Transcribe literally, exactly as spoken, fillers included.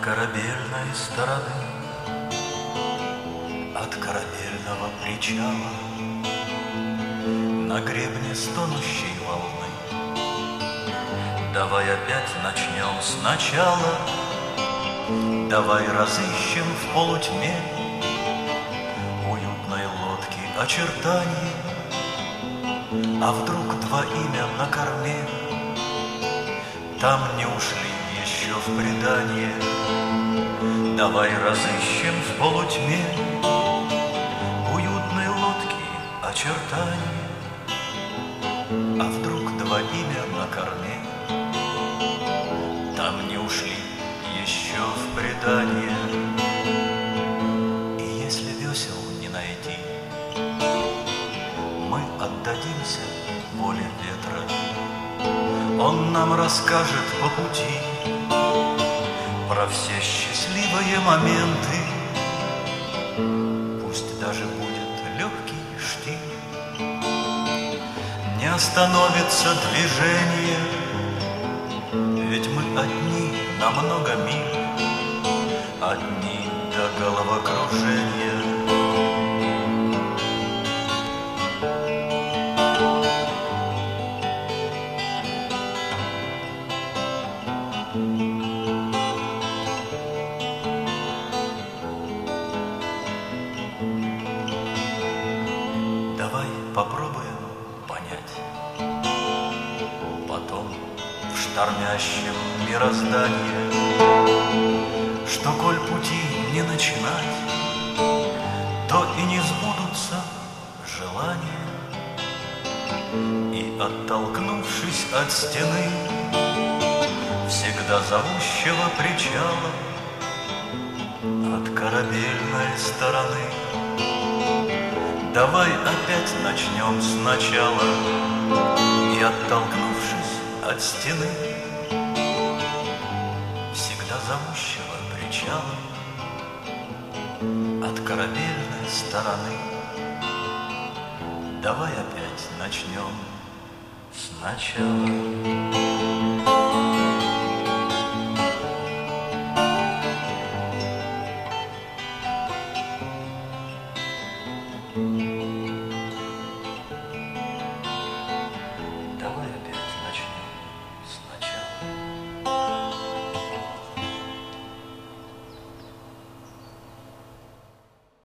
корабельной стороны, от корабельного причала, на гребне стонущей волны. Давай опять начнем сначала, давай разыщем в полутьме уютной лодки очертания. А вдруг два имя на корме там не ушли еще в предание? Давай разыщем в полутьме уютной лодки очертания. А вдруг два имя на корме там не ушли еще в предание? И если весел не найти, мы отдадимся воле ветра. Он нам расскажет по пути про все счастливые моменты. Пусть даже будет легкий штиль, не остановится движение, ведь мы одни на много миль, одни до головокружения. Давай попробуем понять потом в штормящем мироздании, что коль пути не начинать, то и не сбудутся желания. И оттолкнувшись от стены всегда зовущего причала, от корабельной стороны, давай опять начнем сначала. И оттолкнувшись от стены всегда зовущего причала, от корабельной стороны, давай опять начнем сначала.